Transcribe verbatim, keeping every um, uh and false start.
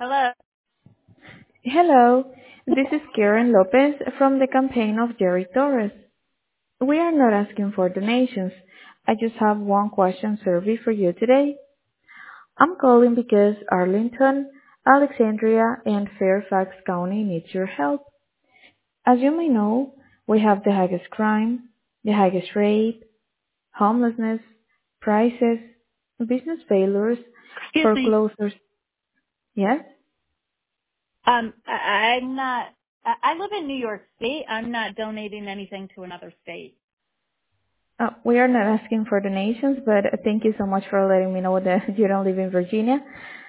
Hello. Hello, this is Karen Lopez from the campaign of Jerry Torres. We are not asking for donations. I just have one question survey for you today. I'm calling because Arlington, Alexandria, and Fairfax County needs your help. As you may know, we have the highest crime, the highest rape, homelessness, prices, business failures, Excuse me. foreclosures. Yes? Um, I, I'm not. I, I live in New York State. I'm not donating anything to another state. Uh, we are not asking for donations, but thank you so much for letting me know that you don't live in Virginia.